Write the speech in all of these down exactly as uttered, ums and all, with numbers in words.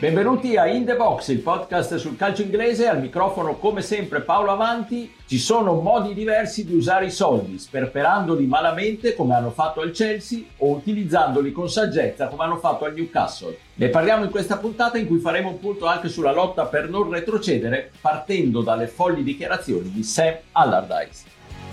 Benvenuti a In The Box, il podcast sul calcio inglese. Al microfono come sempre Paolo Avanti. Ci sono modi diversi di usare i soldi, sperperandoli malamente come hanno fatto al Chelsea o utilizzandoli con saggezza come hanno fatto al Newcastle. Ne parliamo in questa puntata in cui faremo un punto anche sulla lotta per non retrocedere, partendo dalle folli dichiarazioni di Sam Allardyce.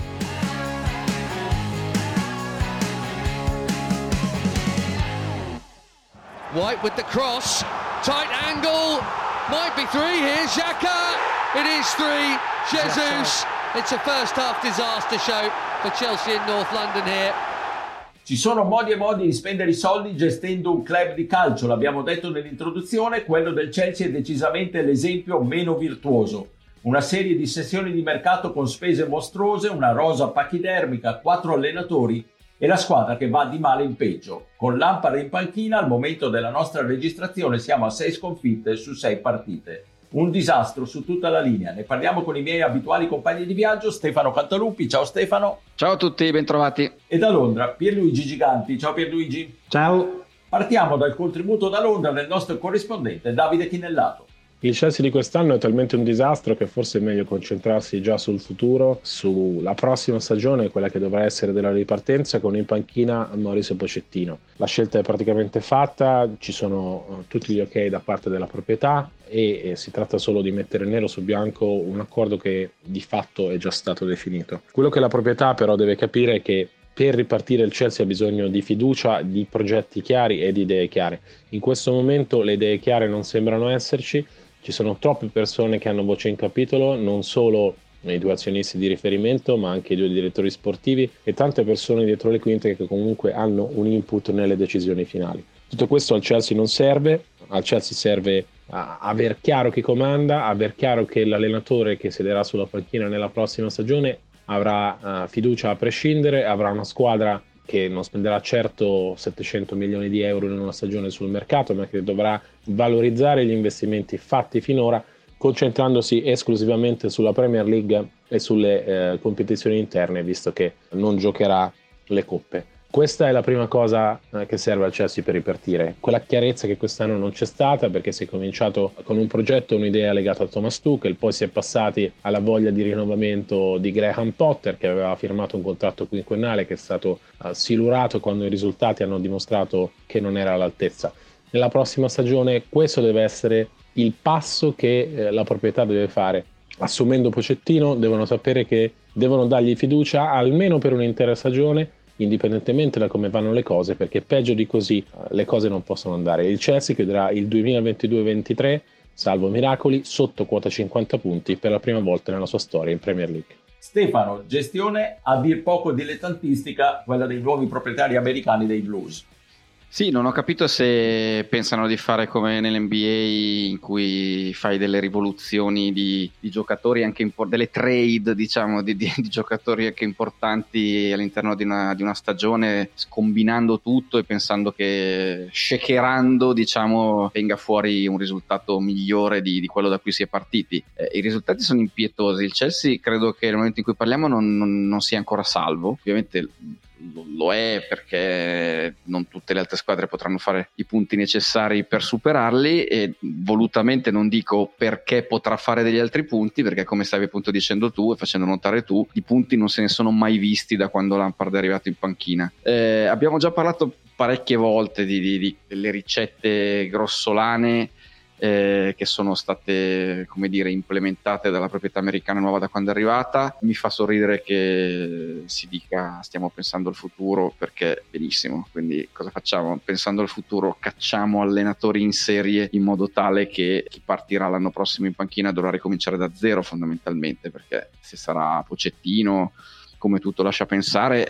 White with the cross, tight angle, might be three here, Xhaka, it is three, Jesus, it's a first half disaster show for Chelsea in North London here. Ci sono modi e modi di spendere i soldi gestendo un club di calcio, l'abbiamo detto nell'introduzione, quello del Chelsea è decisamente l'esempio meno virtuoso. Una serie di sessioni di mercato con spese mostruose, una rosa pachidermica, quattro allenatori e la squadra che va di male in peggio. Con Lampard in panchina, al momento della nostra registrazione siamo a sei sconfitte su sei partite. Un disastro su tutta la linea. Ne parliamo con i miei abituali compagni di viaggio, Stefano Cantaluppi. Ciao Stefano. Ciao a tutti, bentrovati. E da Londra, Pierluigi Giganti. Ciao Pierluigi. Ciao. Partiamo dal contributo da Londra del nostro corrispondente Davide Chinellato. Il Chelsea di quest'anno è talmente un disastro che forse è meglio concentrarsi già sul futuro, sulla prossima stagione, quella che dovrà essere della ripartenza, con in panchina Mauricio Pochettino. La scelta è praticamente fatta, ci sono tutti gli ok da parte della proprietà e, e si tratta solo di mettere nero su bianco un accordo che di fatto è già stato definito. Quello che la proprietà però deve capire è che per ripartire il Chelsea ha bisogno di fiducia, di progetti chiari e di idee chiare. In questo momento le idee chiare non sembrano esserci. Ci sono troppe persone che hanno voce in capitolo, non solo i due azionisti di riferimento, ma anche i due direttori sportivi e tante persone dietro le quinte che comunque hanno un input nelle decisioni finali. Tutto questo al Chelsea non serve, al Chelsea serve a aver chiaro chi comanda, aver chiaro che l'allenatore che siederà sulla panchina nella prossima stagione avrà uh, fiducia a prescindere, avrà una squadra che non spenderà certo settecento milioni di euro in una stagione sul mercato, ma che dovrà valorizzare gli investimenti fatti finora, concentrandosi esclusivamente sulla Premier League e sulle eh, competizioni interne, visto che non giocherà le coppe. Questa è la prima cosa eh, che serve al Chelsea per ripartire, quella chiarezza che quest'anno non c'è stata, perché si è cominciato con un progetto, un'idea legata a Thomas Tuchel, poi si è passati alla voglia di rinnovamento di Graham Potter, che aveva firmato un contratto quinquennale che è stato eh, silurato quando i risultati hanno dimostrato che non era all'altezza. Nella prossima stagione questo deve essere il passo che eh, la proprietà deve fare. Assumendo Pochettino devono sapere che devono dargli fiducia almeno per un'intera stagione, indipendentemente da come vanno le cose, perché peggio di così le cose non possono andare. Il Chelsea chiuderà il duemilaventidue ventitré, salvo miracoli, sotto quota cinquanta punti per la prima volta nella sua storia in Premier League. Stefano, gestione a dir poco dilettantistica, quella dei nuovi proprietari americani dei Blues. Sì, non ho capito se pensano di fare come nell'N B A, in cui fai delle rivoluzioni di, di giocatori, anche impor- delle trade, diciamo, di, di, di giocatori anche importanti all'interno di una, di una stagione, scombinando tutto e pensando che shakerando, diciamo, venga fuori un risultato migliore di, di quello da cui si è partiti. Eh, I risultati sono impietosi. Il Chelsea credo che nel momento in cui parliamo non, non, non sia ancora salvo. Ovviamente lo è, perché non tutte le altre squadre potranno fare i punti necessari per superarli, e volutamente non dico perché potrà fare degli altri punti, perché come stavi appunto dicendo tu e facendo notare tu, i punti non se ne sono mai visti da quando Lampard è arrivato in panchina. Eh, abbiamo già parlato parecchie volte di, di, di delle ricette grossolane Eh, che sono state, come dire, implementate dalla proprietà americana nuova da quando è arrivata. Mi fa sorridere che si dica stiamo pensando al futuro, perché benissimo, quindi cosa facciamo? Pensando al futuro cacciamo allenatori in serie in modo tale che chi partirà l'anno prossimo in panchina dovrà ricominciare da zero fondamentalmente, perché se sarà Pochettino, come tutto lascia pensare,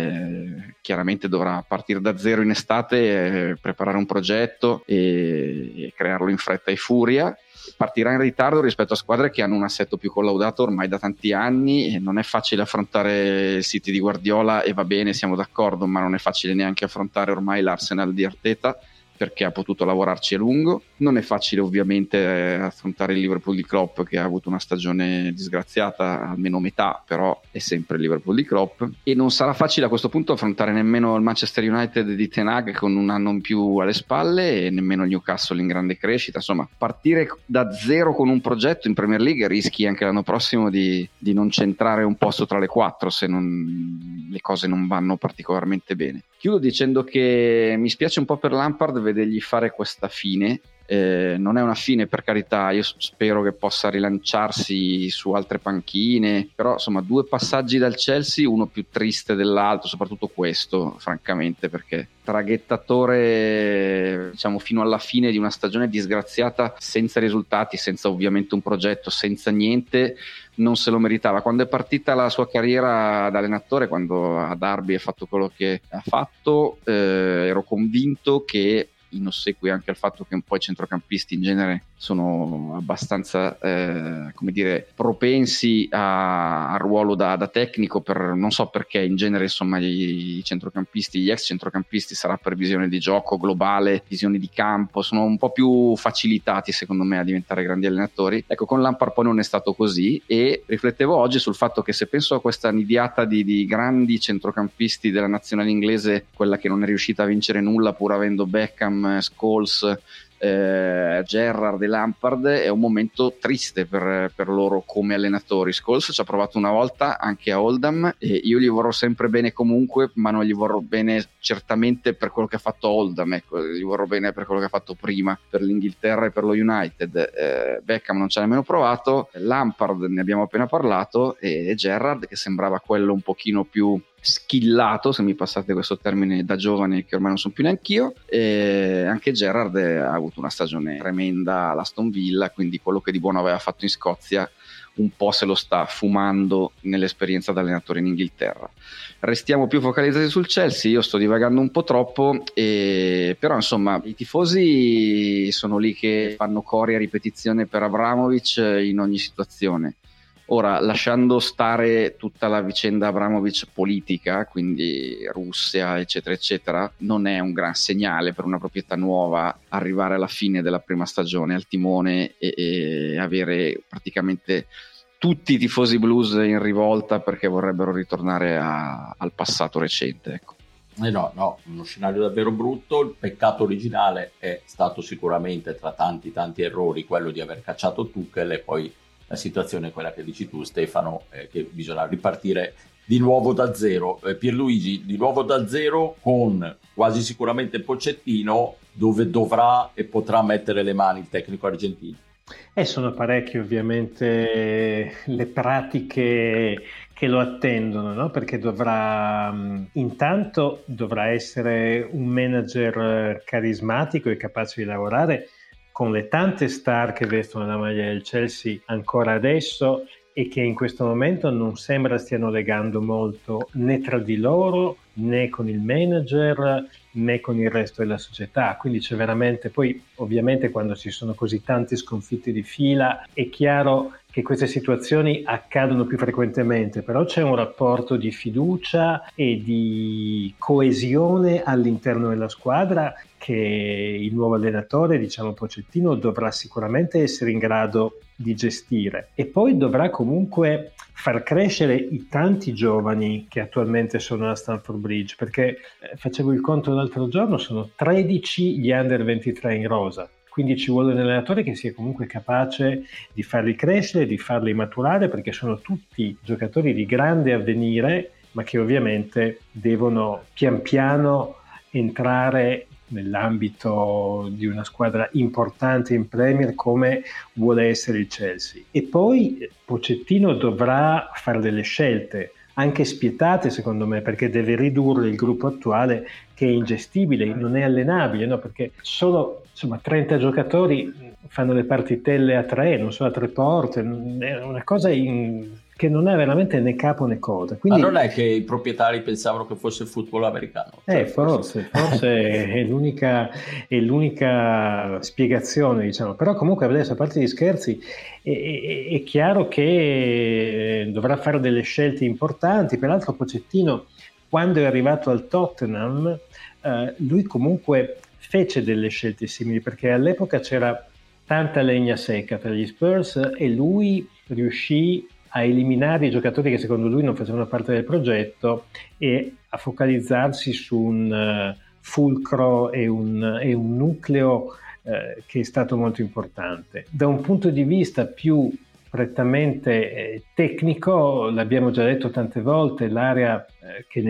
eh, chiaramente dovrà partire da zero in estate, eh, preparare un progetto e, e crearlo in fretta e furia. Partirà in ritardo rispetto a squadre che hanno un assetto più collaudato ormai da tanti anni, e non è facile affrontare il City di Guardiola, e va bene, siamo d'accordo, ma non è facile neanche affrontare ormai l'Arsenal di Arteta, perché ha potuto lavorarci a lungo. Non è facile ovviamente eh, affrontare il Liverpool di Klopp, che ha avuto una stagione disgraziata, almeno metà, però è sempre il Liverpool di Klopp, e non sarà facile a questo punto affrontare nemmeno il Manchester United di Ten Hag con un anno in più alle spalle, e nemmeno il Newcastle in grande crescita. Insomma, partire da zero con un progetto in Premier League rischi anche l'anno prossimo di, di non centrare un posto tra le quattro se non, le cose non vanno particolarmente bene. Chiudo dicendo che mi spiace un po' per Lampard vedergli fare questa fine. Eh, non è una fine, per carità, io spero che possa rilanciarsi su altre panchine, però insomma due passaggi dal Chelsea, uno più triste dell'altro, soprattutto questo francamente, perché traghettatore diciamo fino alla fine di una stagione disgraziata, senza risultati, senza ovviamente un progetto, senza niente, non se lo meritava. Quando è partita la sua carriera da allenatore, quando a Derby ha fatto quello che ha fatto, eh, ero convinto che, in ossequio anche al fatto che un po' i centrocampisti in genere sono abbastanza eh, come dire propensi a, a ruolo da, da tecnico, per non so perché in genere insomma i, i centrocampisti, gli ex centrocampisti, sarà per visione di gioco globale, visione di campo, sono un po' più facilitati secondo me a diventare grandi allenatori. Ecco, con Lampard poi non è stato così, e riflettevo oggi sul fatto che se penso a questa nidiata di, di grandi centrocampisti della nazionale inglese, quella che non è riuscita a vincere nulla pur avendo Beckham, Scholes, eh, Gerrard e Lampard, è un momento triste per, per loro come allenatori. Scholes ci ha provato una volta anche a Oldham, e io gli vorrò sempre bene comunque, ma non gli vorrò bene certamente per quello che ha fatto Oldham, ecco, gli vorrò bene per quello che ha fatto prima per l'Inghilterra e per lo United. eh, Beckham non ci ha nemmeno provato, Lampard ne abbiamo appena parlato, e Gerrard che sembrava quello un pochino più schillato, se mi passate questo termine da giovane che ormai non sono più neanch'io. E anche Gerrard ha avuto una stagione tremenda all'Aston Villa, quindi quello che di buono aveva fatto in Scozia un po' se lo sta fumando nell'esperienza da allenatore in Inghilterra. Restiamo più focalizzati sul Chelsea, io sto divagando un po' troppo, e però insomma i tifosi sono lì che fanno cori a ripetizione per Abramovich in ogni situazione. Ora, lasciando stare tutta la vicenda Abramovich politica, quindi Russia eccetera eccetera, non è un gran segnale per una proprietà nuova arrivare alla fine della prima stagione al timone e, e avere praticamente tutti i tifosi blues in rivolta perché vorrebbero ritornare a, al passato recente, ecco. Eh no, no, uno scenario davvero brutto. Il peccato originale è stato sicuramente, tra tanti tanti errori, quello di aver cacciato Tuchel, e poi la situazione è quella che dici tu, Stefano, eh, che bisogna ripartire di nuovo da zero. eh, Pierluigi, di nuovo da zero con quasi sicuramente Pochettino, dove dovrà e potrà mettere le mani il tecnico argentino. E sono parecchie ovviamente le pratiche che lo attendono, no? Perché dovrà, intanto dovrà essere un manager carismatico e capace di lavorare con le tante star che vestono la maglia del Chelsea ancora adesso, e che in questo momento non sembra stiano legando molto né tra di loro né con il manager né con il resto della società. Quindi c'è veramente, poi ovviamente quando ci sono così tanti sconfitti di fila è chiaro che queste situazioni accadono più frequentemente, però c'è un rapporto di fiducia e di coesione all'interno della squadra che il nuovo allenatore, diciamo Pochettino, dovrà sicuramente essere in grado di gestire, e poi dovrà comunque far crescere i tanti giovani che attualmente sono a Stamford Bridge, perché eh, facevo il conto l'altro giorno, sono tredici gli under ventitré in rosa. Quindi ci vuole un allenatore che sia comunque capace di farli crescere, di farli maturare, perché sono tutti giocatori di grande avvenire, ma che ovviamente devono pian piano entrare nell'ambito di una squadra importante in Premier come vuole essere il Chelsea. E poi Pochettino dovrà fare delle scelte, anche spietate secondo me, perché deve ridurre il gruppo attuale che è ingestibile, non è allenabile, no? Perché solo insomma trenta giocatori fanno le partitelle a tre, non so, a tre porte, è una cosa in... che non è veramente né capo né coda. Quindi... Ma non è che i proprietari pensavano che fosse il football americano? Cioè, eh, forse, forse è, l'unica, è l'unica spiegazione, diciamo. Però comunque adesso, a parte gli scherzi, è, è, è chiaro che dovrà fare delle scelte importanti. Peraltro Pochettino, quando è arrivato al Tottenham, eh, lui comunque fece delle scelte simili, perché all'epoca c'era tanta legna secca tra gli Spurs e lui riuscì a eliminare i giocatori che secondo lui non facevano parte del progetto e a focalizzarsi su un uh, fulcro e un, e un nucleo uh, che è stato molto importante. Da un punto di vista più prettamente eh, tecnico, l'abbiamo già detto tante volte, l'area eh, che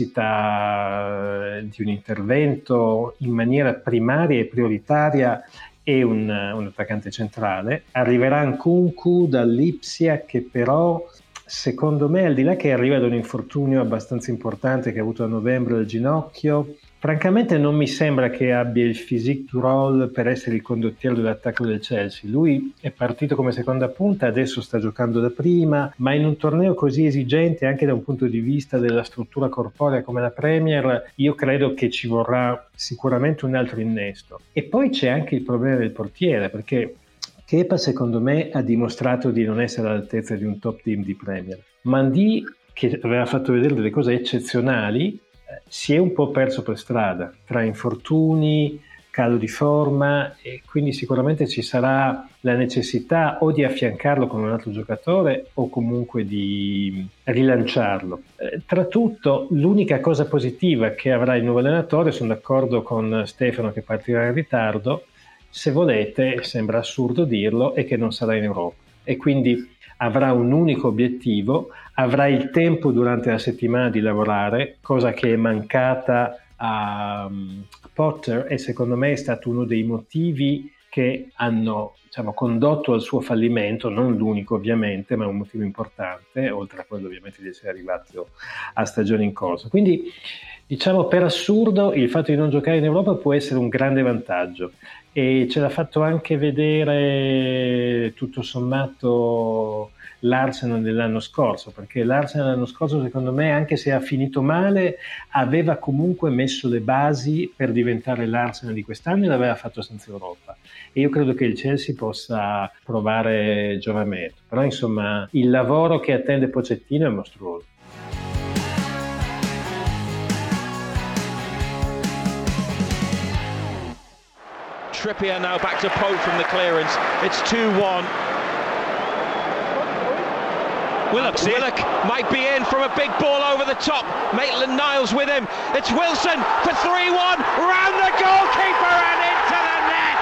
necessita eh, di un intervento in maniera primaria e prioritaria è un, un attaccante centrale. Arriverà Nkunku dall'Ipsia, che però secondo me, al di là che arriva da un infortunio abbastanza importante che ha avuto a novembre al ginocchio, francamente non mi sembra che abbia il physique du rôle per essere il condottiero dell'attacco del Chelsea. Lui è partito come seconda punta, adesso sta giocando da prima, ma in un torneo così esigente anche da un punto di vista della struttura corporea come la Premier, io credo che ci vorrà sicuramente un altro innesto. E poi c'è anche il problema del portiere, perché Kepa secondo me ha dimostrato di non essere all'altezza di un top team di Premier. Mandi, che aveva fatto vedere delle cose eccezionali, si è un po' perso per strada tra infortuni, calo di forma, e quindi sicuramente ci sarà la necessità o di affiancarlo con un altro giocatore o comunque di rilanciarlo. Eh, tra tutto, l'unica cosa positiva che avrà il nuovo allenatore, sono d'accordo con Stefano che partirà in ritardo, se volete, sembra assurdo dirlo, è che non sarà in Europa e quindi avrà un unico obiettivo, avrà il tempo durante la settimana di lavorare, cosa che è mancata a, a Potter e secondo me è stato uno dei motivi che hanno, diciamo, condotto al suo fallimento, non l'unico ovviamente, ma un motivo importante, oltre a quello ovviamente di essere arrivato a stagione in corso. Quindi, diciamo, per assurdo il fatto di non giocare in Europa può essere un grande vantaggio. E ce l'ha fatto anche vedere tutto sommato l'Arsenal dell'anno scorso, perché l'Arsenal l'anno scorso secondo me, anche se ha finito male, aveva comunque messo le basi per diventare l'Arsenal di quest'anno e l'aveva fatto senza Europa. E io credo che il Chelsea possa provare giovamento, però insomma il lavoro che attende Pochettino è mostruoso. Trippier now back to Pope from the clearance. It's two one. Willock, Willock might be in from a big ball over the top. Maitland-Niles with him. It's Wilson for three one. Round the goalkeeper and into the net.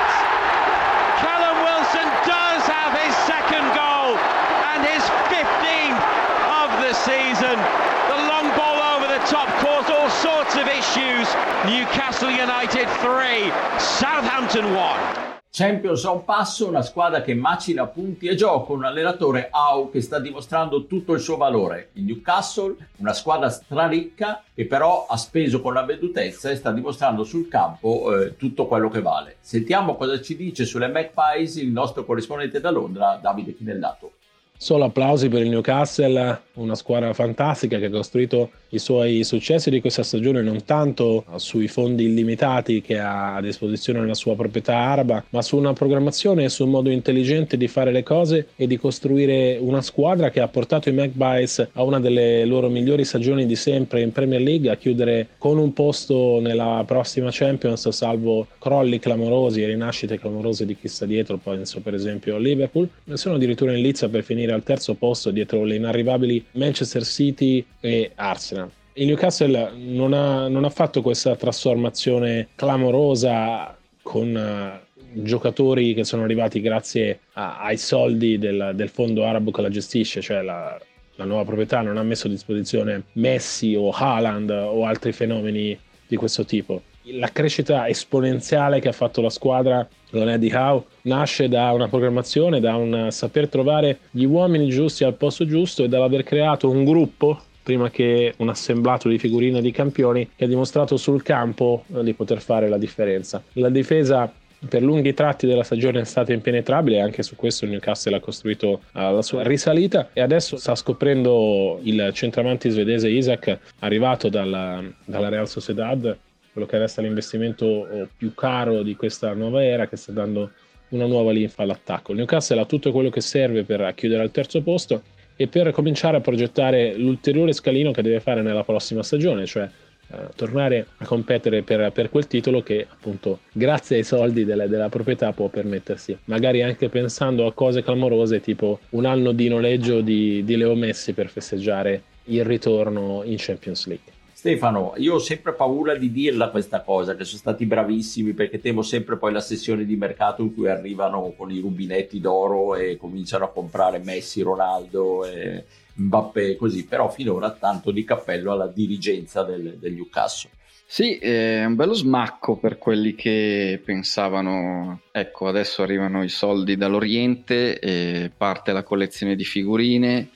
Callum Wilson does have his second goal and his fifteenth of the season. The long ball over the top caused all sorts of issues. Newcastle United three, Southampton one. Champions a un passo, una squadra che macina punti e gioco, un allenatore Howe che sta dimostrando tutto il suo valore. Il Newcastle, una squadra straricca che però ha speso con avvedutezza e sta dimostrando sul campo eh, tutto quello che vale. Sentiamo cosa ci dice sulle Magpies il nostro corrispondente da Londra, Davide Chinellato. Solo applausi per il Newcastle, una squadra fantastica che ha costruito i suoi successi di questa stagione non tanto sui fondi illimitati che ha a disposizione nella sua proprietà araba, ma su una programmazione e su un modo intelligente di fare le cose e di costruire una squadra che ha portato i Magpies a una delle loro migliori stagioni di sempre in Premier League, a chiudere con un posto nella prossima Champions, salvo crolli clamorosi e rinascite clamorose di chi sta dietro, penso per esempio Liverpool. Sono addirittura in lizza per finire al terzo posto dietro le inarrivabili Manchester City e Arsenal. Il Newcastle non ha, non ha fatto questa trasformazione clamorosa con uh, giocatori che sono arrivati grazie a, ai soldi del, del fondo arabo che la gestisce, cioè la, la nuova proprietà non ha messo a disposizione Messi o Haaland o altri fenomeni di questo tipo. La crescita esponenziale che ha fatto la squadra, non è di Howe, nasce da una programmazione, da un saper trovare gli uomini giusti al posto giusto e dall'aver creato un gruppo prima che un assemblato di figurine di campioni che ha dimostrato sul campo di poter fare la differenza. La difesa per lunghi tratti della stagione è stata impenetrabile, anche su questo il Newcastle ha costruito la sua risalita e adesso sta scoprendo il centravanti svedese Isak, arrivato dalla, dalla Real Sociedad, quello che resta l'investimento più caro di questa nuova era, che sta dando una nuova linfa all'attacco. Il Newcastle ha tutto quello che serve per chiudere al terzo posto e per cominciare a progettare l'ulteriore scalino che deve fare nella prossima stagione, cioè eh, tornare a competere per, per quel titolo che appunto grazie ai soldi della, della proprietà può permettersi, magari anche pensando a cose clamorose tipo un anno di noleggio di, di Leo Messi per festeggiare il ritorno in Champions League. Stefano, io ho sempre paura di dirla questa cosa, che sono stati bravissimi, perché temo sempre poi la sessione di mercato in cui arrivano con i rubinetti d'oro e cominciano a comprare Messi, Ronaldo e Mbappé, così, però finora tanto di cappello alla dirigenza del, del Newcastle. Sì, è un bello smacco per quelli che pensavano, ecco, adesso arrivano i soldi dall'Oriente e parte la collezione di figurine,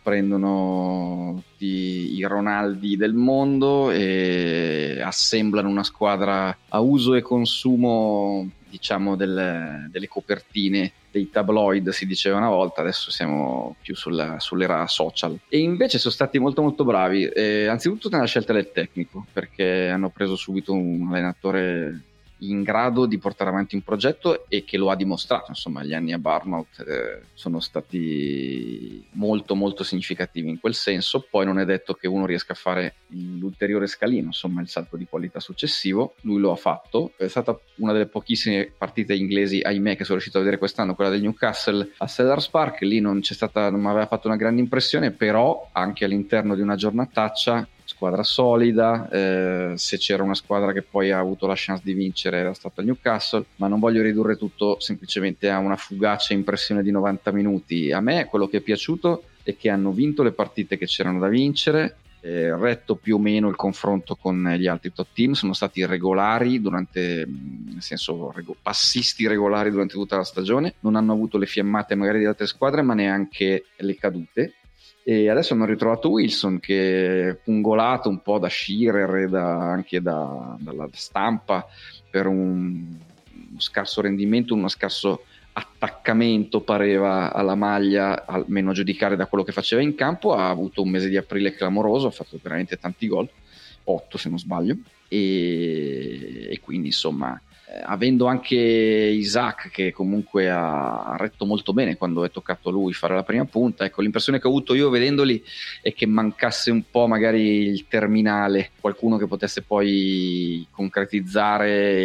prendono i, i Ronaldi del mondo e assemblano una squadra a uso e consumo, diciamo, del, delle copertine dei tabloid, si diceva una volta, adesso siamo più sulla, sull'era social. E invece sono stati molto molto bravi, eh, anzitutto nella scelta del tecnico, perché hanno preso subito un allenatore in grado di portare avanti un progetto e che lo ha dimostrato. Insomma, gli anni a Bournemouth eh, sono stati molto molto significativi in quel senso. Poi non è detto che uno riesca a fare l'ulteriore scalino, insomma il salto di qualità successivo. Lui lo ha fatto, è stata una delle pochissime partite inglesi, ahimè, che sono riuscito a vedere quest'anno, quella del Newcastle a Selhurst Park. Lì non c'è stata, non mi aveva fatto una grande impressione, però anche all'interno di una giornataccia, squadra solida, eh, se c'era una squadra che poi ha avuto la chance di vincere era stata il Newcastle, ma non voglio ridurre tutto semplicemente a una fugace impressione di novanta minuti. A me quello che è piaciuto è che hanno vinto le partite che c'erano da vincere, eh, retto più o meno il confronto con gli altri top team, sono stati regolari durante, nel senso rego- passisti regolari durante tutta la stagione, non hanno avuto le fiammate magari di altre squadre ma neanche le cadute. E adesso hanno ritrovato Wilson, che è pungolato un po' da Shearer e da, anche da, dalla stampa per un, uno scarso rendimento, uno scarso attaccamento pareva alla maglia, almeno a giudicare da quello che faceva in campo. Ha avuto un mese di aprile clamoroso, ha fatto veramente tanti gol, otto se non sbaglio, e, e quindi insomma eh, avendo anche Isaac che comunque ha, ha retto molto bene quando è toccato a lui fare la prima punta, ecco, l'impressione che ho avuto io vedendoli è che mancasse un po' magari il terminale, qualcuno che potesse poi concretizzare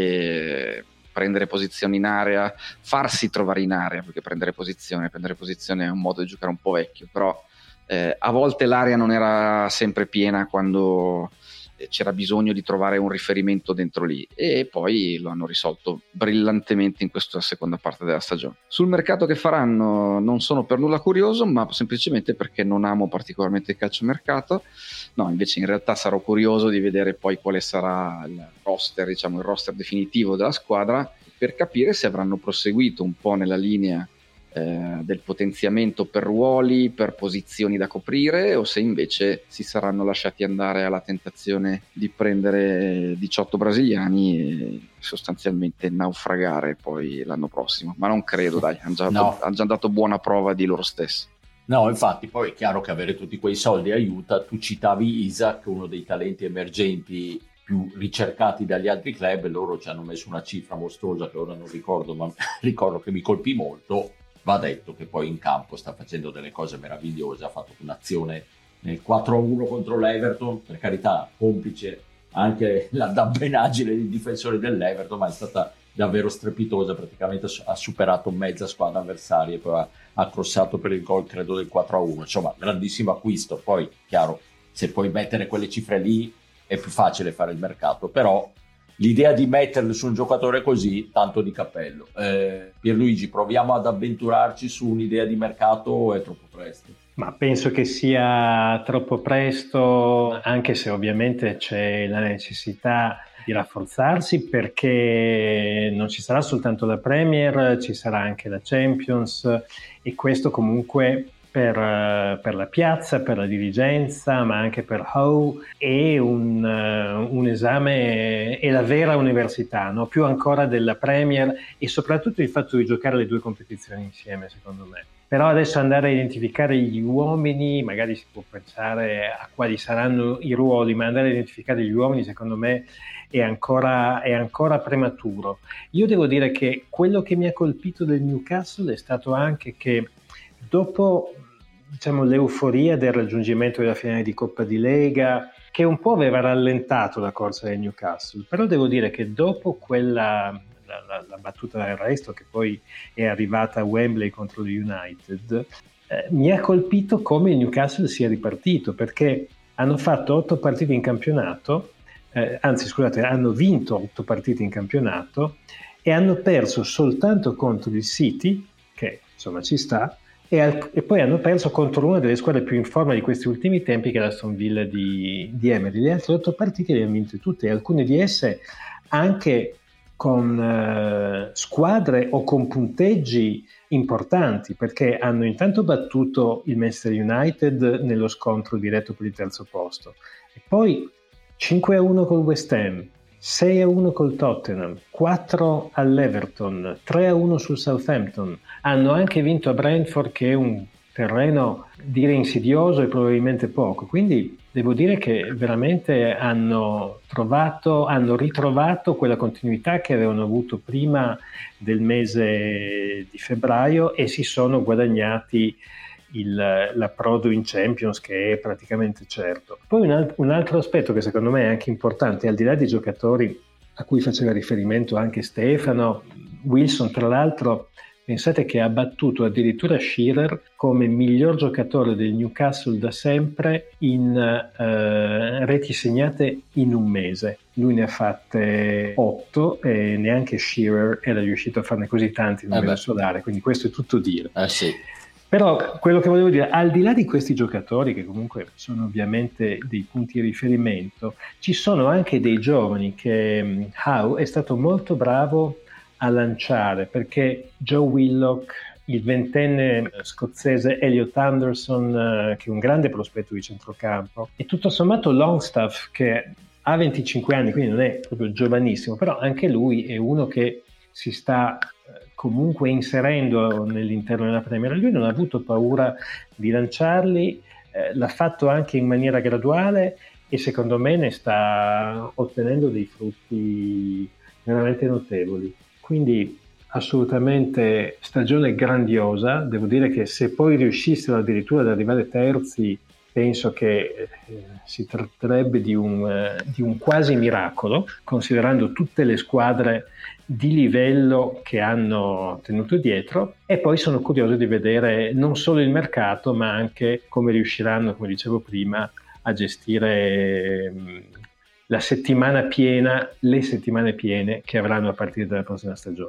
e prendere posizioni in area, farsi trovare in area, perché prendere posizione prendere posizione è un modo di giocare un po' vecchio, però eh, a volte l'area non era sempre piena quando c'era bisogno di trovare un riferimento dentro lì, e poi lo hanno risolto brillantemente in questa seconda parte della stagione. Sul mercato che faranno non sono per nulla curioso, ma semplicemente perché non amo particolarmente il calciomercato. No, invece in realtà sarò curioso di vedere poi quale sarà il roster, diciamo il roster definitivo della squadra, per capire se avranno proseguito un po' nella linea Eh, del potenziamento per ruoli, per posizioni da coprire, o se invece si saranno lasciati andare alla tentazione di prendere diciotto brasiliani e sostanzialmente naufragare poi l'anno prossimo. Ma non credo, dai, hanno già, no. han già dato buona prova di loro stessi. No, infatti poi è chiaro che avere tutti quei soldi aiuta. Tu citavi Isaac, uno dei talenti emergenti più ricercati dagli altri club, loro ci hanno messo una cifra mostruosa che ora non ricordo, ma ricordo che mi colpì molto. Va detto che poi in campo sta facendo delle cose meravigliose, ha fatto un'azione nel quattro a uno contro l'Everton, per carità, complice anche la dabbenaggine dei difensori dell'Everton, ma è stata davvero strepitosa, praticamente ha superato mezza squadra avversaria e poi ha, ha crossato per il gol, credo, del quattro a uno, insomma, grandissimo acquisto. Poi, chiaro, se puoi mettere quelle cifre lì è più facile fare il mercato, però l'idea di metterle su un giocatore così, tanto di cappello. Eh, Pierluigi, proviamo ad avventurarci su un'idea di mercato o è troppo presto? Ma penso che sia troppo presto, anche se ovviamente c'è la necessità di rafforzarsi, perché non ci sarà soltanto la Premier, ci sarà anche la Champions, e questo comunque Per, per la piazza, per la dirigenza, ma anche per Howe è un, uh, un esame, è la vera università, no? Più ancora della Premier, e soprattutto il fatto di giocare le due competizioni insieme, secondo me. Però adesso andare a identificare gli uomini, magari si può pensare a quali saranno i ruoli, ma andare a identificare gli uomini secondo me è ancora, è ancora prematuro. Io devo dire che quello che mi ha colpito del Newcastle è stato anche che dopo, diciamo, l'euforia del raggiungimento della finale di Coppa di Lega, che un po' aveva rallentato la corsa del Newcastle, però devo dire che dopo quella la, la, la battuta d'arresto che poi è arrivata a Wembley contro il United, eh, mi ha colpito come il Newcastle sia ripartito, perché hanno fatto otto partite in campionato, eh, anzi scusate, hanno vinto otto partite in campionato e hanno perso soltanto contro il City, che insomma ci sta, e, al, e poi hanno perso contro una delle squadre più in forma di questi ultimi tempi, che è l'Aston Villa di, di Emery. Le altre otto partite le hanno vinte tutte, e alcune di esse anche con eh, squadre o con punteggi importanti, perché hanno intanto battuto il Manchester United nello scontro diretto per il terzo posto, e poi cinque a uno col West Ham, sei a uno col Tottenham, quattro all'Everton, tre a uno sul Southampton. Hanno anche vinto a Brentford, che è un terreno dire insidioso e probabilmente poco, quindi devo dire che veramente hanno trovato, hanno ritrovato quella continuità che avevano avuto prima del mese di febbraio, e si sono guadagnati il, l'approdo in Champions, che è praticamente certo. Poi un, alt- un altro aspetto che secondo me è anche importante, al di là dei giocatori a cui faceva riferimento anche Stefano, Wilson tra l'altro, pensate che ha battuto addirittura Shearer come miglior giocatore del Newcastle da sempre in eh, reti segnate in un mese. Lui ne ha fatte otto e neanche Shearer era riuscito a farne così tanti in un eh mese solare, quindi questo è tutto dire. Eh sì. Però quello che volevo dire, al di là di questi giocatori, che comunque sono ovviamente dei punti di riferimento, ci sono anche dei giovani che um, Howe è stato molto bravo a lanciare, perché Joe Willock, il ventenne scozzese Elliot Anderson, uh, che è un grande prospetto di centrocampo, e tutto sommato Longstaff, che ha venticinque anni, quindi non è proprio giovanissimo, però anche lui è uno che si sta comunque inserendo nell'interno della Premier. Lui non ha avuto paura di lanciarli, eh, l'ha fatto anche in maniera graduale, e secondo me ne sta ottenendo dei frutti veramente notevoli. Quindi assolutamente stagione grandiosa. Devo dire che se poi riuscissero addirittura ad arrivare terzi, penso che eh, si tratterebbe di un, eh, di un quasi miracolo, considerando tutte le squadre di livello che hanno tenuto dietro. E poi sono curioso di vedere non solo il mercato, ma anche come riusciranno, come dicevo prima, a gestire mh, la settimana piena, le settimane piene che avranno a partire dalla prossima stagione.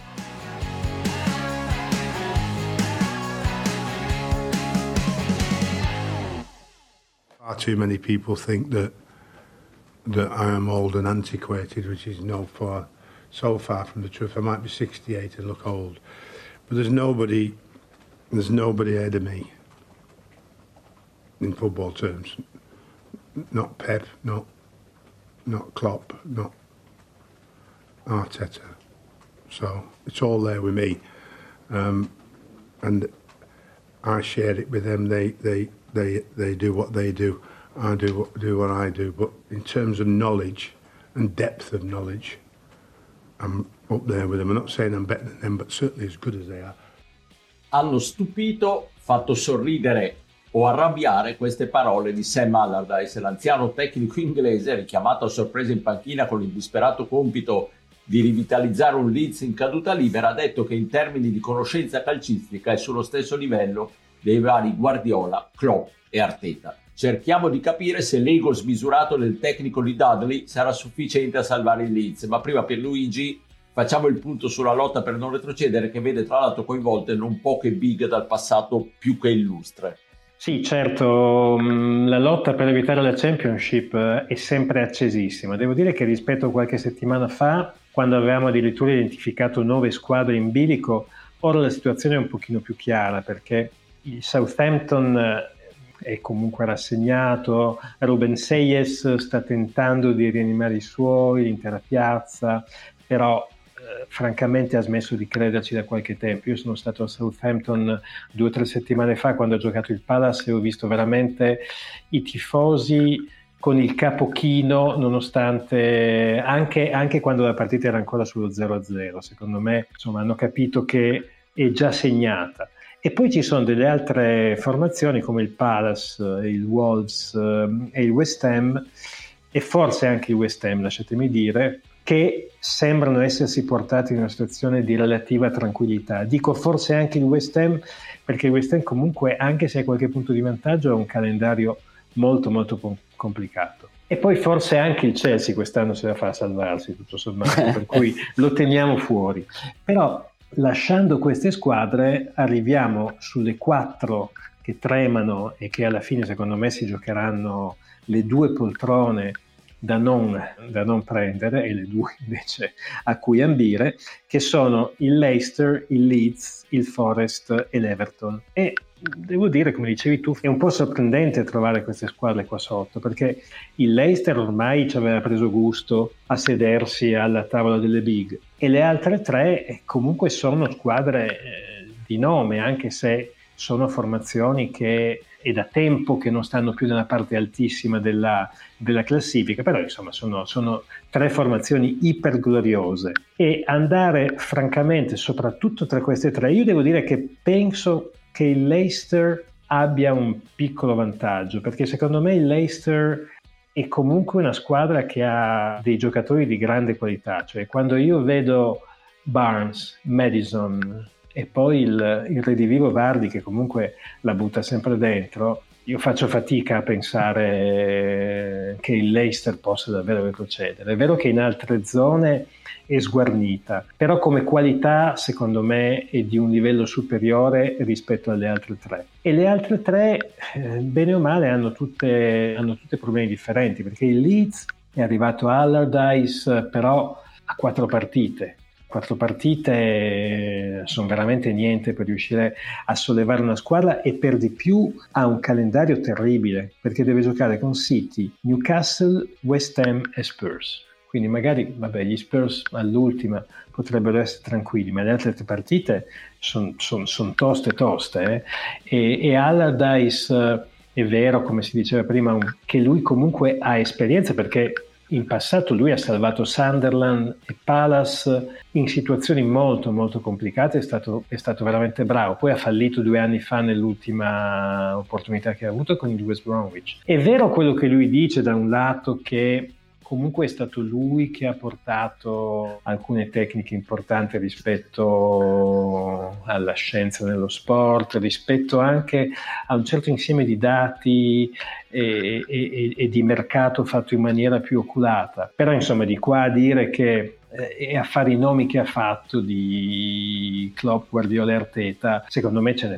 Far too many people think that that I am old and antiquated, which is no far so far from the truth. I might be sixty-eight and look old, but there's nobody there's nobody ahead of me in football terms. Not Pep, not not Klopp, not Arteta. So it's all there with me, um, and I share it with them. They they. They they do what they do, I do do what I do. But in terms of knowledge and depth of knowledge, I'm up there with them. I'm not saying I'm better than them, but certainly as good as they are. Hanno stupito, fatto sorridere o arrabbiare queste parole di Sam Allardyce, l'anziano tecnico inglese richiamato a sorpresa in panchina con il disperato compito di rivitalizzare un Leeds in caduta libera. Ha detto che in termini di conoscenza calcistica è sullo stesso livello dei vari Guardiola, Klopp e Arteta. Cerchiamo di capire se l'ego smisurato del tecnico di Dudley sarà sufficiente a salvare il Leeds, ma prima Pierluigi facciamo il punto sulla lotta per non retrocedere, che vede tra l'altro coinvolte non poche big dal passato più che illustre. Sì, certo, la lotta per evitare la Championship è sempre accesissima. Devo dire che rispetto a qualche settimana fa, quando avevamo addirittura identificato nove squadre in bilico, ora la situazione è un pochino più chiara, perché il Southampton è comunque rassegnato, Ruben Seyes sta tentando di rianimare i suoi, l'intera piazza, però eh, francamente ha smesso di crederci da qualche tempo. Io sono stato a Southampton due o tre settimane fa quando ha giocato il Palace e ho visto veramente i tifosi con il capo chino, nonostante anche, anche quando la partita era ancora sullo zero a zero. Secondo me, insomma, hanno capito che è già segnata. E poi ci sono delle altre formazioni come il Palace, il Wolves e il West Ham, e forse anche il West Ham, lasciatemi dire, che sembrano essersi portati in una situazione di relativa tranquillità. Dico forse anche il West Ham, perché il West Ham comunque, anche se ha qualche punto di vantaggio, ha un calendario molto molto complicato. E poi forse anche il Chelsea quest'anno se la fa a salvarsi, tutto sommato, per cui lo teniamo fuori. Però lasciando queste squadre arriviamo sulle quattro che tremano e che alla fine secondo me si giocheranno le due poltrone da non, da non prendere, e le due invece a cui ambire, che sono il Leicester, il Leeds, il Forest e l'Everton. E devo dire, come dicevi tu, è un po' sorprendente trovare queste squadre qua sotto, perché il Leicester ormai ci aveva preso gusto a sedersi alla tavola delle big, e le altre tre comunque sono squadre eh, di nome, anche se sono formazioni che è da tempo che non stanno più nella parte altissima della, della classifica, però insomma sono, sono tre formazioni ipergloriose. E andare francamente soprattutto tra queste tre, io devo dire che penso che il Leicester abbia un piccolo vantaggio, perché secondo me il Leicester è comunque una squadra che ha dei giocatori di grande qualità, cioè quando io vedo Barnes, Maddison e poi il, il redivivo Vardy che comunque la butta sempre dentro, io faccio fatica a pensare che il Leicester possa davvero retrocedere. È vero che in altre zone è sguarnita, però come qualità secondo me è di un livello superiore rispetto alle altre tre. E le altre tre, eh, bene o male, hanno tutte, hanno tutte problemi differenti, perché il Leeds è arrivato a Allardyce però a quattro partite. Quattro partite sono veramente niente per riuscire a sollevare una squadra, e per di più ha un calendario terribile, perché deve giocare con City, Newcastle, West Ham e Spurs. Quindi magari, vabbè, gli Spurs all'ultima potrebbero essere tranquilli, ma le altre tre partite sono son, son toste toste. Eh? E, e Allardyce, è vero, come si diceva prima, un, che lui comunque ha esperienza, perché in passato lui ha salvato Sunderland e Palace in situazioni molto molto complicate, è stato, è stato veramente bravo. Poi ha fallito due anni fa nell'ultima opportunità che ha avuto con il West Bromwich. È vero quello che lui dice, da un lato, che comunque è stato lui che ha portato alcune tecniche importanti rispetto alla scienza nello sport, rispetto anche a un certo insieme di dati e, e, e di mercato fatto in maniera più oculata. Però insomma, di qua a dire che e a fare i nomi che ha fatto di Klopp, Guardiola e Arteta, secondo me ce ne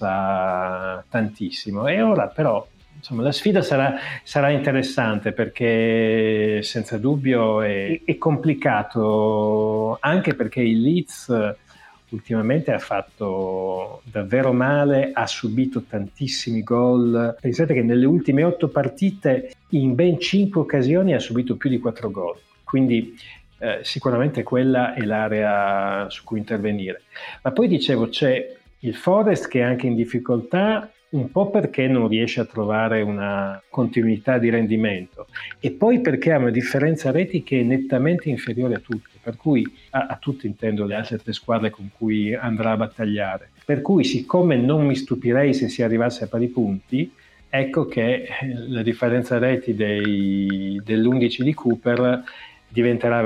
passa tantissimo. E ora però insomma la sfida sarà, sarà interessante, perché senza dubbio è, è complicato, anche perché il Leeds ultimamente ha fatto davvero male, ha subito tantissimi gol. Pensate che nelle ultime otto partite in ben cinque occasioni ha subito più di quattro gol, quindi eh, sicuramente quella è l'area su cui intervenire. Ma poi dicevo, c'è il Forest che è anche in difficoltà, un po' perché non riesce a trovare una continuità di rendimento, e poi perché ha una differenza reti che è nettamente inferiore a tutti, per cui a, a tutti intendo le altre tre squadre con cui andrà a battagliare. Per cui, siccome non mi stupirei se si arrivasse a pari punti, ecco che la differenza reti dei, dell'undici di Cooper diventerà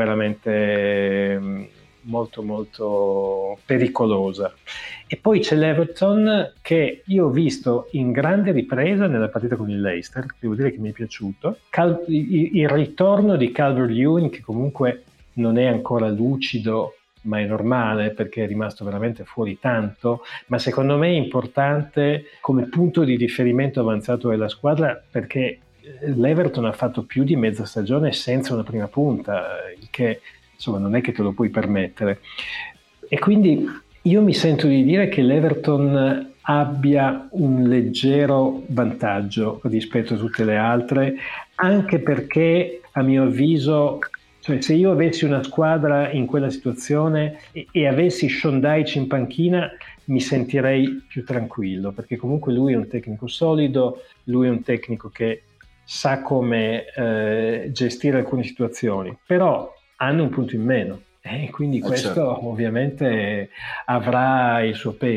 veramente molto molto pericolosa. E poi c'è l'Everton, che io ho visto in grande ripresa nella partita con il Leicester, devo dire che mi è piaciuto. Cal- il ritorno di Calvert-Lewin, che comunque non è ancora lucido, ma è normale perché è rimasto veramente fuori tanto, ma secondo me è importante come punto di riferimento avanzato della squadra, perché l'Everton ha fatto più di mezza stagione senza una prima punta, il che insomma non è che te lo puoi permettere. E quindi io mi sento di dire che l'Everton abbia un leggero vantaggio rispetto a tutte le altre, anche perché a mio avviso, cioè se io avessi una squadra in quella situazione e, e avessi Sean Dyche in panchina, mi sentirei più tranquillo, perché comunque lui è un tecnico solido, lui è un tecnico che sa come eh, gestire alcune situazioni, però hanno un punto in meno, e quindi questo certo. ovviamente avrà il suo peso.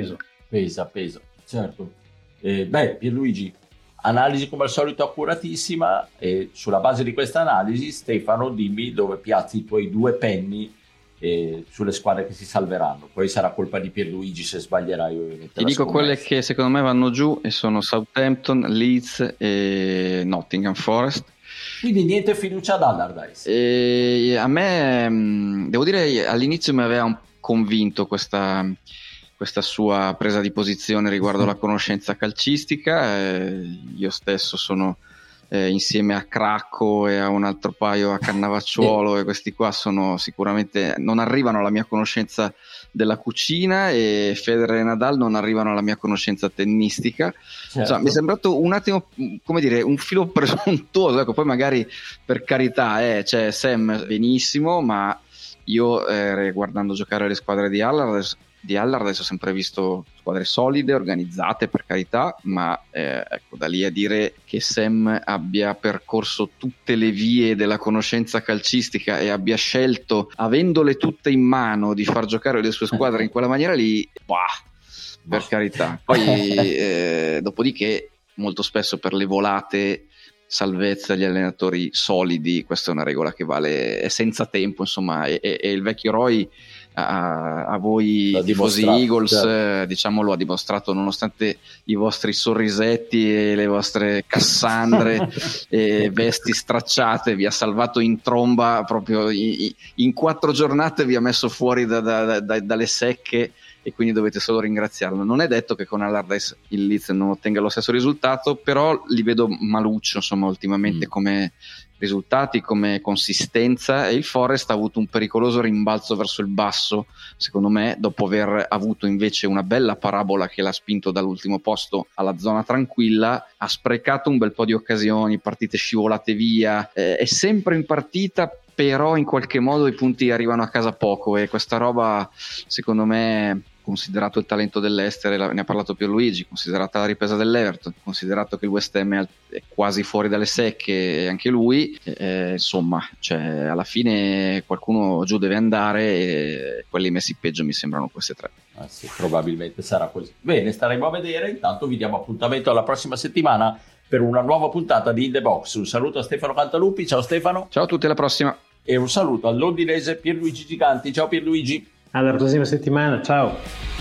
Pesa, pesa, certo. Eh, beh, Pierluigi, analisi come al solito accuratissima, e sulla base di questa analisi, Stefano, dimmi dove piazzi i tuoi due penny eh, sulle squadre che si salveranno. Poi sarà colpa di Pierluigi se sbaglierai. Ovviamente, ti dico quelle che secondo me vanno giù, e sono Southampton, Leeds e Nottingham Forest. Quindi niente fiducia ad Allardyce. E a me, devo dire, all'inizio mi aveva un convinto questa, questa sua presa di posizione riguardo la conoscenza calcistica. Eh, io stesso sono eh, insieme a Cracco e a un altro paio a Cannavacciuolo, e questi qua sono sicuramente, non arrivano alla mia conoscenza della cucina, e Federer e Nadal non arrivano alla mia conoscenza tennistica. Certo. Insomma, mi è sembrato un attimo, come dire, un filo presuntuoso. Ecco, poi magari, per carità, eh, cioè Sam benissimo, ma io eh, guardando giocare le squadre di Allardyce di Allardyce ho sempre visto squadre solide, organizzate, per carità, ma eh, ecco, da lì a dire che Sam abbia percorso tutte le vie della conoscenza calcistica e abbia scelto, avendole tutte in mano, di far giocare le sue squadre in quella maniera lì, bah, per carità. Poi eh, dopodiché molto spesso per le volate salvezza gli allenatori solidi, questa è una regola che vale, è senza tempo, insomma, e, e, e il vecchio Roy a, a voi tifosi Eagles, certo, diciamo, lo ha dimostrato, nonostante i vostri sorrisetti e le vostre Cassandre e vesti stracciate, vi ha salvato in tromba proprio in, in quattro giornate, vi ha messo fuori da, da, da, dalle secche, e quindi dovete solo ringraziarlo. Non è detto che con Allardyce il Leeds non ottenga lo stesso risultato, però li vedo maluccio, insomma, ultimamente, mm. come risultati, come consistenza, e il Forest ha avuto un pericoloso rimbalzo verso il basso, secondo me, dopo aver avuto invece una bella parabola che l'ha spinto dall'ultimo posto alla zona tranquilla. Ha sprecato un bel po' di occasioni, partite scivolate via, eh, è sempre in partita, però in qualche modo i punti arrivano a casa poco, e questa roba, secondo me, considerato il talento dell'Ester, ne ha parlato Pierluigi, considerata la ripresa dell'Everton, considerato che il West Ham è quasi fuori dalle secche, e anche lui, eh, insomma, cioè, alla fine qualcuno giù deve andare, e quelli messi peggio mi sembrano queste tre. Ah, sì, probabilmente sarà così. Bene, staremo a vedere. Intanto vi diamo appuntamento alla prossima settimana per una nuova puntata di In The Box. Un saluto a Stefano Cantalupi. Ciao Stefano. Ciao a tutti, alla prossima. E un saluto al londinese Pierluigi Giganti. Ciao Pierluigi. Alla prossima settimana, ciao.